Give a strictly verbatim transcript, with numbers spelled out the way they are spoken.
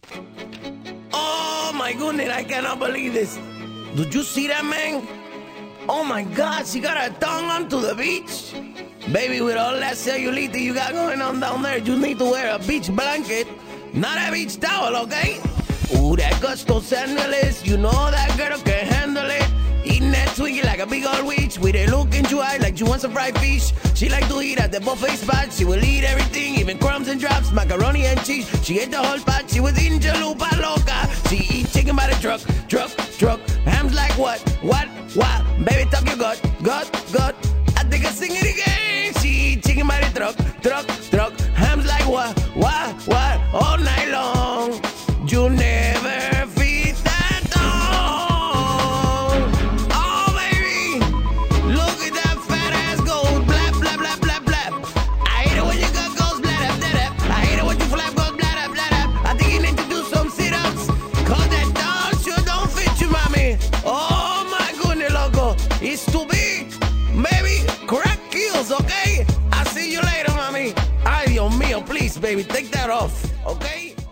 Oh my goodness, I cannot believe this. Did you see that, man? Oh my God, she got her tongue onto the beach. Baby, with all that cellulite you got going on down there, you need to wear a beach blanket, not a beach towel, okay? Ooh, that gusto sandalist, you know that girl can handle it. Eating that Twinkie like a big old witch, with a look in your eye like she wants some fried fish. She like to eat at the buffet spot, she will eat everything, even crumbs and drops, macaroni and cheese. She ate the whole pot, she was eating chalupa loca. She eat chicken by the truck, truck, truck. Hams like what, what, what? Baby, talk your gut, gut, gut. I think I sing it again. She eat chicken by the truck, truck, truck. Hams like what, what, what? All night long. You never feed that dog. Oh, baby, look at that fat ass goes blap, blap, blap, blap, blap. I hate it when your gut goes blap, blap, blap. I hate it when your flap goes blap, blap, blap. I think you need to do some sit-ups, cause that dog sure don't fit you, mommy. Oh, my goodness, loco. It's too big. Baby, crack heels, okay? I'll see you later, mommy. Ay, Dios mío, please, baby, take that off, okay?